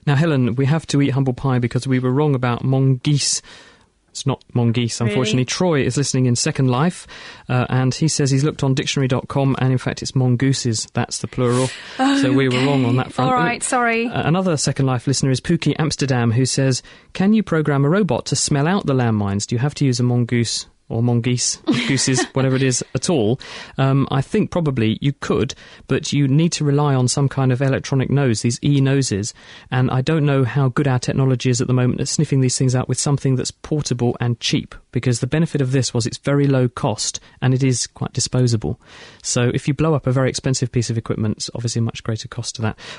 Now, Helen, we have to eat humble pie because we were wrong about mongoose. It's not mongoose, unfortunately. Really? Troy is listening in Second Life, and he says he's looked on dictionary.com, and in fact it's mongooses. That's the plural. So we were wrong on that front. All right, sorry. Another Second Life listener is Pookie Amsterdam, who says, can you program a robot to smell out the landmines? Do you have to use a mongoose or mongoose, gooses, whatever it is, at all? I think probably you could, but you need to rely on some kind of electronic nose, these e-noses, and I don't know how good our technology is at the moment at sniffing these things out with something that's portable and cheap, because the benefit of this was it's very low cost and it is quite disposable. So if you blow up a very expensive piece of equipment, it's obviously a much greater cost to that.